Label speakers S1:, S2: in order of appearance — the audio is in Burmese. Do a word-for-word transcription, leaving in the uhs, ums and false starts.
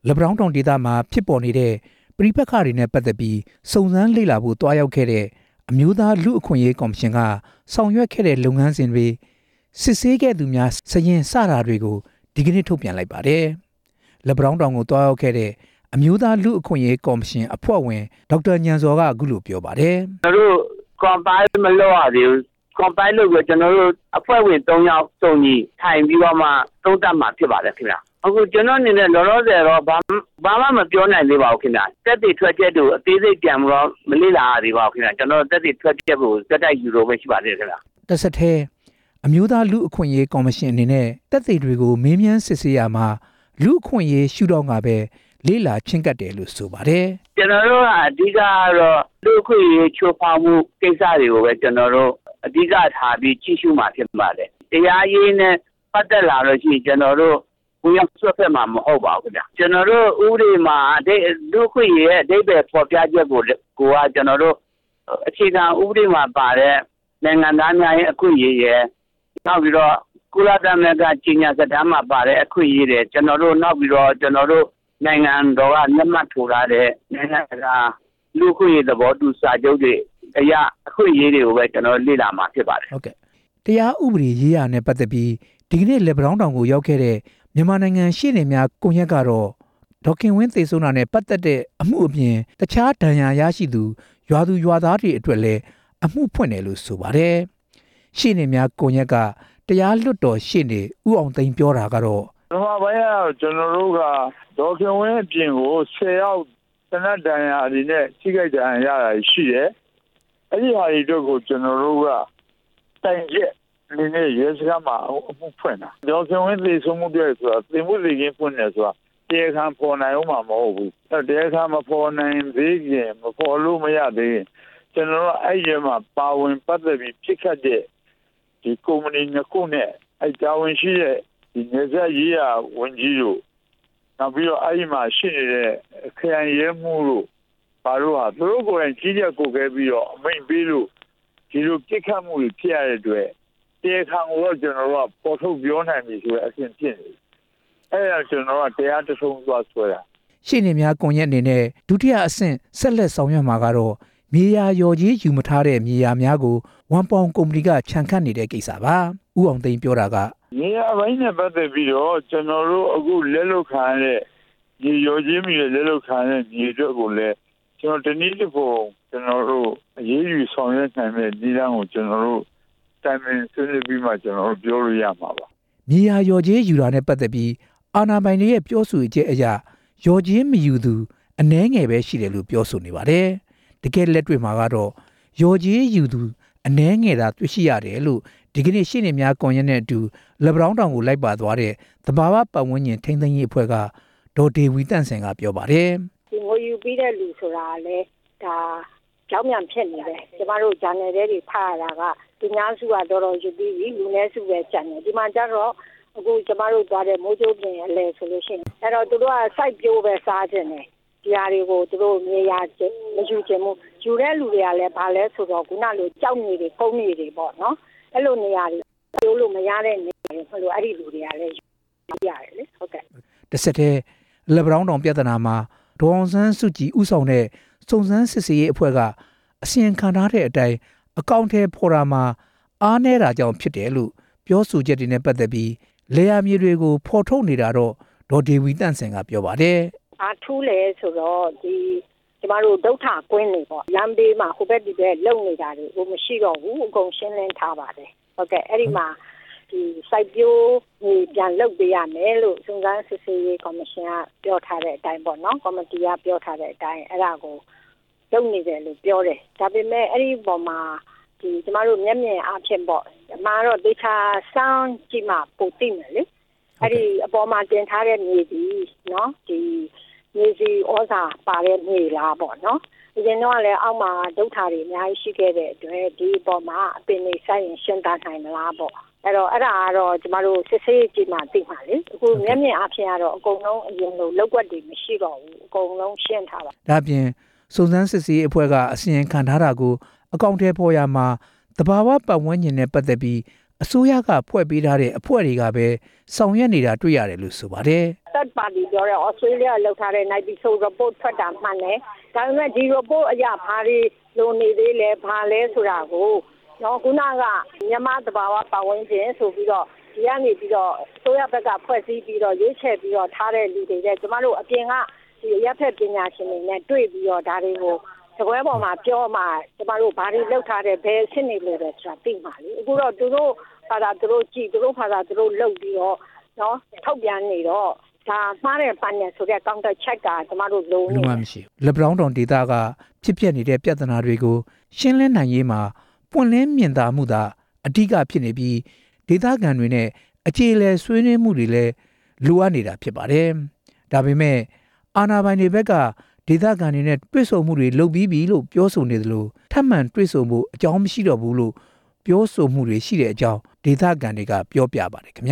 S1: လက်ပံတောင်ဒေသမှာဖြစ်ပေါ်နေတဲ့ပြိပက္ခတွေနဲ့ပတ်သက်ပြီးစုံစမ်းလေ့လာဖို့တွားရောက်ခဲ့တဲ့အမျိုးသားလူအခွင့်အရေးကော်မရှင်ကဆောင်ရွက်ခဲ့တဲ့လုပ်ငန်းစဉ်တွေစစ်ဆေးခဲ့သူများစရင်စတာတွေကိုဒီကနေ့ထုတ်ပြန်လိုက်ပါတယ်။လက်ပံတောင်ကိုတွားရောက်ခဲ့တဲ့အမျိုးသားလူအခွင့်အရေးကော်မရှင်အဖွဲ့ဝင်ဒေါက်တာညံစောကအခုလိုပြောပါတယ်
S2: ။ကျွန်တော်တို့ compile မလုပ်ရသေးဘူး။ compile လုပ်ပြီးကျွန်တော်တို့အဖွဲ့ဝင်၃ယောက်စုံညီထိုင်ပြီးတော့မှသုံးသပ်မှာဖြစ်ပါတယ်ခင်ဗျာ။အခုကျွန်တော်အနေနဲ့လောလောဆယ်တော့ဘာဘာမှမပြောနိုင်သေးပါဘူးခင်ဗျာ။တက်တည်ထွက်ချက်တို့အသေးစိတ်ပြန်တော့မလေ့လာရသေးပါဘူးခင်ဗျာ။ကျွန်တော်တက်တည်ထွက်ချက်ကိုတက်တိုက်ယူလို့ပဲရှိပါသေးတယ်ခင်ဗျာ
S1: ။တစ်ဆက်တည်းအမျိုးသားလူအခွင့်အရေးကော်မရှင်အနေနဲ့တက်တည်တွေကိုမေးမြန်းစစ်ဆေးရမှာလူအခွင့်အရေးရှုထောင့်ကပဲလေ့လာချင်းကပ်တယ်လို့ဆိုပါတယ်
S2: ။ကျွန်တော်တို့ကအဓိကကတော့လူအခွင့်အရေးချိုးဖောက်မှုကိစ္စတွေကိုပဲကျွန်တော်တို့အဓိကထားပြီးကြည့်ရှုမှာဖြစ်ပါတယ်။တရားရေးနဲ့ပတ်သက်လာလို့ရှိရင်ကျွန်တော်တို့ဝင်ရောက်ဆွတ်ဖက်မှာမဟုတ်ပါဘူးခင်ဗျာကျွန်တော်တို့ဥပဒေမှာလူ့ခွင့်ရဲ့အဓိပ္ပာယ်ဖော်ပြချက်ကိုကိုကကျွန်တော်တို့အခြေခံဥပဒေမှာပါတဲ့နိုင်ငံသားများရဲ့အခွင့်အရေးရဲ့နောက်ပြီးတော့ကုလသမဂ္ဂကြီးညာစာတမ်းမှာပါတဲ့အခွင့်အရေးတွေကျွန်တော်တို့နောက်ပြီးတော့ကျွန်တော်တို့နိုင်ငံတော်ကလက်မှတ်ထိုးထားတဲ့နိုင်ငံတကာလူ့ခွင့်ရေးသဘောတူစာချုပ်တွေအရာအခွင့်အရေးတွေကိုပဲကျွန်တော်လေ့လာမှာဖြစ်ပါတယ်
S1: ဟုတ်ကဲ့တရားဥပဒေရေးရာနဲ့ပတ်သက်ပြီးဒီကနေ့လက်ပံတောင်ကိုရောက်ခဲ့တဲ့မြန်မာနိုင်ငံရှေ့နေများကွန်ရက်ကတော့ဒေါခင်ဝင်းသေဆုံးတာနဲ့ပတ်သက်တဲ့အမှုအပြင်တခြားဒဏ်ရာရရှိသူရွာသူရွာသားတွေအတွက်လည်းအမှုဖွင့်တယ်လို့ဆိုပါတယ်ရှေ့နေများကွန်ရက်ကတရားလွတ်တော်ရှေ့နေဦးအောင်သိန်းပြောတာကတော့
S3: ဒီမှာဘယ်ရကျွန်တော်တို့ကဒေါခင်ဝင်းအပြင်ကိုဆယ်ယောက်တနတ်ဒဏ်ရာတွေနဲ့ထိခိုက်ဒဏ်ရာရတာရှိတယ်အဲ့ဒီဟာတွေတို့ကိုကျွန်တော်တို့ကတိုင်ရက်ဒီနေ့ရဲစခန်းမှာအမှုဖွင့်တာဒေါခင်ဝင်းသေဆုံးမှုတွေဆိုတာသင်မှုတွေကင်းဖွင့်တယ်ဆိုတာတရားခံပေါ်နိုင်အောင်မှာမဟုတ်ဘူးတရားခံမပေါ်နိုင်သေးရင်မပေါ်လို့မရသေးရင်ကျွန်တော်တို့အဲ့ဒီမှာပါဝင်ပတ်သက်ပြီးဖြစ်ခတ်တဲ့ဒီကုမ္ပဏီနှစ်ခုနဲ့အဲ့တာဝန်ရှိတဲ့ဒီနေဆက်ရေးရဝန်ကြီးတို့နောက်ပြီးတော့အဲ့ဒီမှာရှိနေတဲ့ခရိုင်ရဲမှုတို့ဘာလို့ဟာသူတို့ကိုယ်တိုင်ကြီးကြပ်ကိုခဲ့ပြီးတော့အမိန့်ပေးလို့ဒီလိုပြစ်ခတ်မှုတွေဖြစ်ရတဲ့အတွက်တရားခံကိုတော့ကျွန်တော်တို့ကပေါ်ထုတ်ပြောနိုင်ပြီဆိုတဲ့အဆင့်ဖြစ်နေအဲ့ဒါကျွန်တော်ကတရားတဆုံးသွားဆွဲတာ
S1: ရှေ့နေများကွန်ရက်အနေနဲ့ဒုတိယအဆင့်ဆက်လက်ဆောင်ရွက်မှာကတော့မြေယာရော်ကြီးယူမထားတဲ့မြေယာများကိုဝန်ပောင်ကုမ္ပဏီကခြံခတ်နေတဲ့ကိစ္စပါဦးအောင်သိန်းပြောတာက
S3: မြေယာပိုင်းနဲ့ပတ်သက်ပြီးတော့ကျွန်တော်တို့အခုလက်လွတ်ခံရတဲ့မြေရော်ကြီးမြေလက်လွတ်ခံရတဲ့မြေတွေကိုလည်းကျွန်တော်တနည်းတစ်ပုံကျွန်တော်တို့အရေးယူဆောင်ရွက်နိုင်တဲ့ဒီလမ်းကိုကျွန်တော်တို့တိုင်ပင်ဆွေးနွေးပြီးမှကျွန်တော်တို့ပြောလို့ရမှာပါ
S1: မြေယာရော်ကြီးယူတာနဲ့ပတ်သက်ပြီးအာဏာပိုင်တွေရဲ့ပြောဆိုချက်အရရော်ကြီးမယူသူအနည်းငယ်ပဲရှိတယ်လို့ပြောဆိုနေပါတယ်တကယ်လက်တွေ့မှာကတော့ရော်ကြီးယူသူအနည်းငယ်သာတွေ့ရှိရတယ်လို့ဒီကနေ့ရှေ့နေများကွန်ရက်နဲ့အတူလက်ပံတောင်ကိုလိုက်ပါသွားတဲ့သဘာဝပတ်ဝန်းကျင်ထိန်းသိမ်းရေးအဖွဲ့ကဒေါ်ဒေဝီတန့်စင်ကပြောပါတယ်
S4: ဒီငွေယူပြီးတဲ့လူဆိုတာလေဒါကြောင်းမြန်ဖြစ်နေတယ်ကျမတို့ဂျာနယ်တွေဖတ်ရတာကဒီများစုကတော်တော်ယူပြီးပြီလူနည်းစုပဲကြံတယ်ဒီမှာကျတော့အခုကျမတို့သွားတဲ့မိုးချိုးပြင်အလဲဆိုလို့ရှိရင်အဲ့တော့သူတို့ကစိုက်ပျိုးပဲစားခြင်းတယ်ဒီဟာတွေကိုသူတို့မြေယာမယူခြင်းမို့ယူတဲ့လူတွေကလည်းဘာလဲဆိုတော့ခုနလိုကြောက်နေတွေပုံနေတွေပေါ့နော်အဲ့လိုနေရာတွေပြောလို့မရတဲ့နေရာတွေဘယ်လိုအဲ့ဒီလူတွေကလည်းရတယ်လေဟုတ်ကဲ့
S1: တစ်ဆက်တည်းလက်ပံတောင်ပြဿနာမှာဒေါအောင်ဆန်းစုကြည်ဥဆောင်တဲ့စုံစမ်းစစ်ဆေးရေးအဖွဲ့ကအစီရင်ခံထားတဲ့အတိုင်းအကောင့်ထဲဖော်တာမှာအားနည်းတာကြောင့်ဖြစ်တယ်လို့ပြောဆိုချက်တွေနဲ့ပတ်သက်ပြီးလေယာမြေတွေကိုဖော်ထုတ်နေတာတော့ဒေါ်ဒေဝီတန့်စင်ကပြောပါတယ်
S4: အားထူးလဲဆိုတော့ဒီကျမတို့ဒုဋ္ဌကွင်းနေပေါ့လမ်းဘေးမှာဟိုဘက်ဒီဘက်လုံနေတာတွေဟိုမရှိတော့ဘူးအကုန်ရှင်းလင်းထားပါတယ်ဟုတ်ကဲ့အဲ့ဒီမှာဒီစိုက်ပျိုးမြေပြန်လုပ်ပေးရမယ်လို့စုံစမ်းစစ်ဆေးရေးကော်မရှင်ကပြောထားတဲ့အတိုင်းပေါ့နော်ကော်မတီကပြောထားတဲ့အတိုင်းအဲ့ဒါကိုလုပ်နေတယ်လို့ပြောတယ်ဒါပေမဲ့အဲ့ဒီပေါ်မှာဒီကျမတို့မျက်မြင်အားဖြင့်ပေါ့အမှားတော့ဒေချာစောင်းကြည့်မှပိုသိမယ်လေအဲ့ဒီအပေါ်မှာတင်ထားတဲ့မြေဒီနော်ဒီမြေစီဩဇာပါတဲ့မြေလားပေါ့နော်ဒီရင်တော့လည်းအောက်မှာဒုက္ခတွေအများကြီးရှိခဲ့တဲ့အတွက်ဒီအပေါ်မှာအပင်တွေဆိုင်ရင်ရှင်းတတ်နိုင်မလားပေါ့အဲ့တော့အဲ့ဒါကတော့ကျမတို့စစ်ဆေးကြည့်မှသိမှာလေအခုမျက်မြင်အားဖြင့်ကတော့အကုန်လုံးအရင်လိုလောက်ွက်တွေမရှိတော့ဘူးအကုန်လုံးရှင်းထားပါ
S1: ဒါပြင်စုံစမ်းစစ်ဆေးရေးအဖွဲ့ကအစီရင်ခံထားတာကိုအကောင့်ထဲပေါ်ရမှာတဘာဝပတ်ဝန်းကျင်နဲ့ပတ်သက်ပြီးအအစိုးရကဖွဲ့ပေးထားတဲ့အဖွဲ့တွေကပဲဆောင်ရွက်နေတာတွေ့ရတယ်လို့ဆိုပါတယ်
S4: Third party ပြောတဲ့ Australia လောက်ထားတဲ့ ninety so report ထွက်တာမှန်တယ်ဒါပေမဲ့ဒီ report အရဘာတွေလိုနေသေးလဲဘာလဲဆိုတာကိုနော်ခုနကမြန်မာတဘာဝပတ်ဝန်းကျင်ဆိုပြီးတော့ဒီကနေပြီးတော့ဆိုရဘက်ကဖွဲ့စည်းပြီးတော့ရွေးချယ်ပြီးတော့ထားတဲ့လူတွေတဲ့ကျမတို့အပြင်ကဒီရပ်ဖက်ပညာရှင်တွေနဲ့တွေ့ပြီးတော့ဒါတွေကိုတပွဲပေါ်မှာပြောမှကျမတို့ဘာတွေလောက်ထားတဲ့ဘယ်ဖြစ်နေလဲဆိုတာသိမှာလေအခုတော့သူတို့ဘာသာသူတို့ကြည့်သူတို့ဘာသာသူတို့လုပ်ပြီးတော့နော်ထောက်ပြန်နေတော့ဒါမှားတဲ့ပန်းနဲ့ဆိုတဲ့ counter check ကကျမတို့လုံးနေ
S1: လုံးဝမရှိဘူးလက်ပတောင်းတောင်ဒေသကဖြစ်ပျက်နေတဲ့ပြဿနာတွေကိုရှင်းလင်းနိုင်ရေးမှာပွင့်လင်းမြင်သာမှုသာအဓိကဖြစ်နေပြီးဒေသခံတွေနဲ့အခြေအလည်ဆွေးနွေးမှုတွေလည်းလိုအပ်နေတာဖြစ်ပါတယ်ဒါပေမဲ့အာဏာပိုင်တွေဘက်ကဒေသခံတွေနဲ့တွေ့ဆုံမှုတွေလုပ်ပြီးပြီလို့ပြောဆိုနေသလိုထပ်မံတွေ့ဆုံမှုအကြောင်းမရှိတော့ဘူးလို့ပြောဆိုမှုတွေရှိတဲ့အကြောင်းဒေသခံတွေကပြောပြပါတယ်ခင်ဗျ